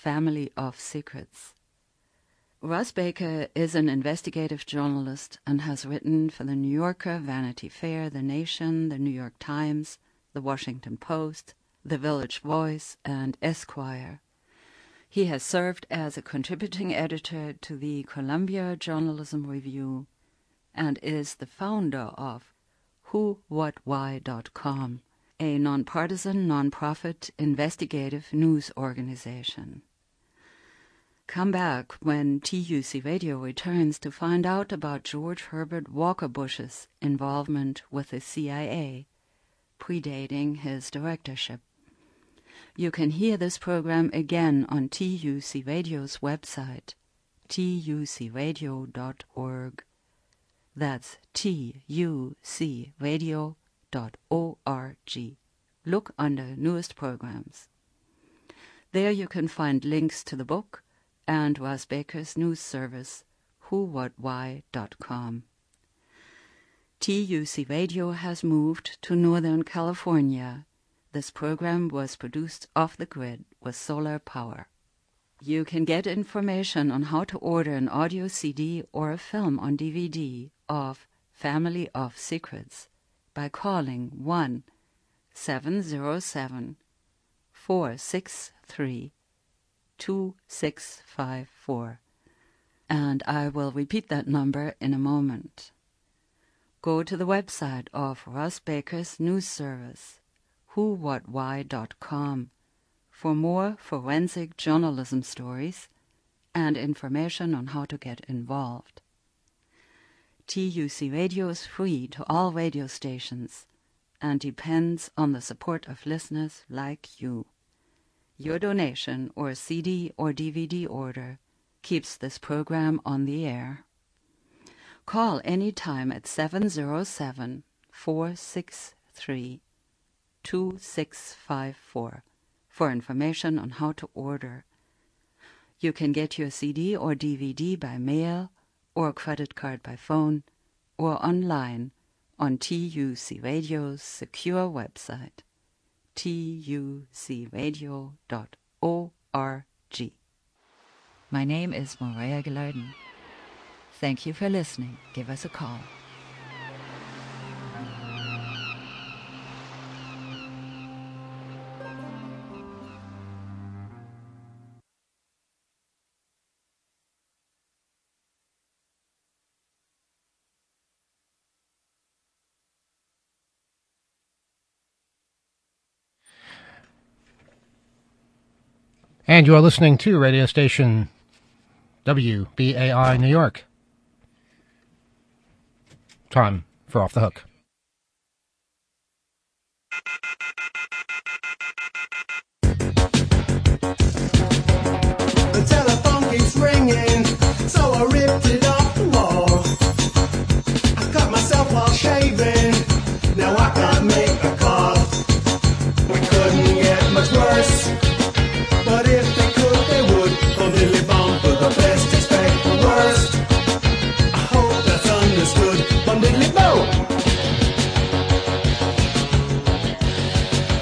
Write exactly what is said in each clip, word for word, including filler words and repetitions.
Family of Secrets. Russ Baker is an investigative journalist and has written for The New Yorker, Vanity Fair, The Nation, The New York Times, The Washington Post, The Village Voice, and Esquire. He has served as a contributing editor to the Columbia Journalism Review and is the founder of who what why dot com, a nonpartisan, nonprofit investigative news organization. Come back when T U C Radio returns to find out about George Herbert Walker Bush's involvement with the C I A, predating his directorship. You can hear this program again on T U C Radio's website, T U C radio dot org. That's T U C radio dot org. Look under Newest Programs. There you can find links to the book and Russ Baker's news service, who what why dot com. T U C Radio has moved to Northern California. This program was produced off the grid with solar power. You can get information on how to order an audio C D or a film on D V D of Family of Secrets by calling one seven zero seven, four six three, two six five four. And I will repeat that number in a moment. Go to the website of Russ Baker's news service, who what why dot com, for more forensic journalism stories and information on how to get involved. T U C Radio is free to all radio stations and depends on the support of listeners like you. Your donation or C D or D V D order keeps this program on the air. Call any time at seven zero seven, four six three, two six five four for information on how to order. You can get your C D or D V D by mail or credit card by phone or online on T U C Radio's secure website, T U C radio dot org. My name is Maria Gilardin. Thank you for listening. Give us a call. And you are listening to radio station W B A I New York. Time for Off the Hook. The telephone keeps ringing, so I ripped it off the wall. I cut myself while shaving, now I can't make a call. We couldn't get much worse, but if they could, they would. From Dilly Bomb for the best, expect the worst. I hope that's understood. From Dilly Bomb.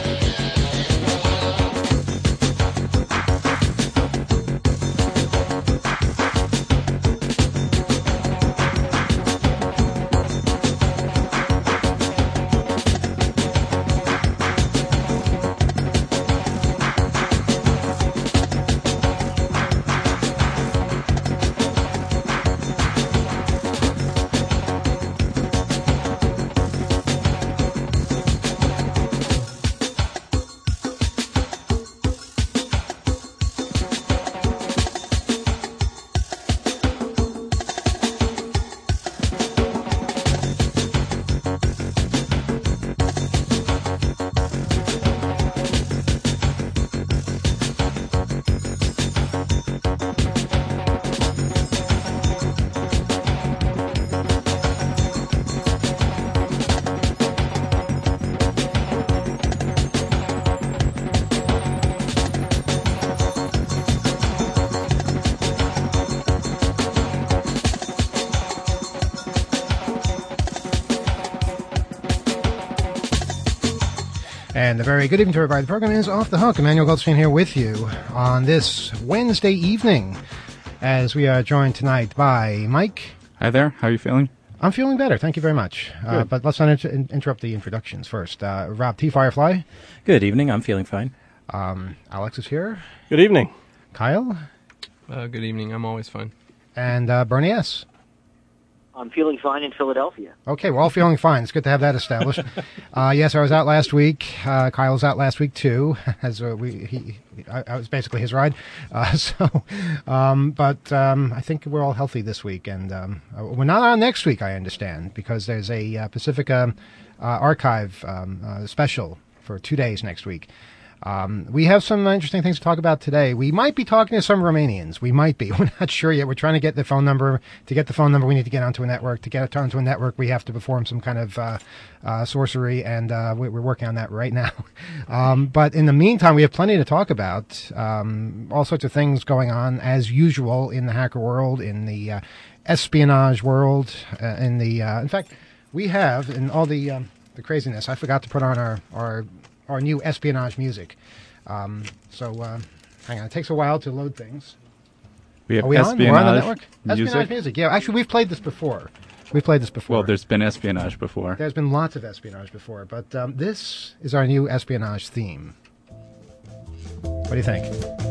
And a very good evening to everybody. The program is Off the Hook. Emmanuel Goldstein here with you on this Wednesday evening as we are joined tonight by Mike. Hi there. How are you feeling? I'm feeling better. Thank you very much. Uh, but let's not inter- interrupt the introductions first. Uh, Rob T. Firefly. Good evening. I'm feeling fine. Um, Alex is here. Good evening. Kyle. Uh, good evening. I'm always fine. And uh, Bernie S. I'm feeling fine in Philadelphia. Okay, we're all feeling fine. It's good to have that established. uh, yes, I was out last week. Uh, Kyle was out last week too, as uh, we he, I, I was basically his ride. Uh, so, um, but um, I think we're all healthy this week, and um, uh, we're not on next week. I understand because there's a uh, Pacifica uh, Archive um, uh, special for two days next week. Um, we have some interesting things to talk about today. We might be talking to some Romanians. We might be. We're not sure yet. We're trying to get the phone number. To get the phone number, we need to get onto a network. To get onto a network, we have to perform some kind of uh, uh, sorcery, and uh, we're working on that right now. Um, but in the meantime, we have plenty to talk about. Um, all sorts of things going on, as usual, in the hacker world, in the uh, espionage world, uh, in the... Uh, in fact, we have, in all the um, the craziness, I forgot to put on our... our our new espionage music. Um, so, uh, hang on. It takes a while to load things. We have Are we on? espionage We're on the network? music. Espionage music. Yeah, actually, we've played this before. We've played this before. Well, there's been espionage before. There's been lots of espionage before, but um, this is our new espionage theme. What do you think?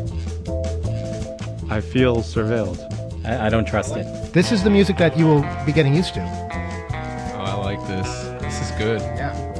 I feel surveilled. I, I don't trust it. This is the music that you will be getting used to. Oh, I like this. This is good. Yeah.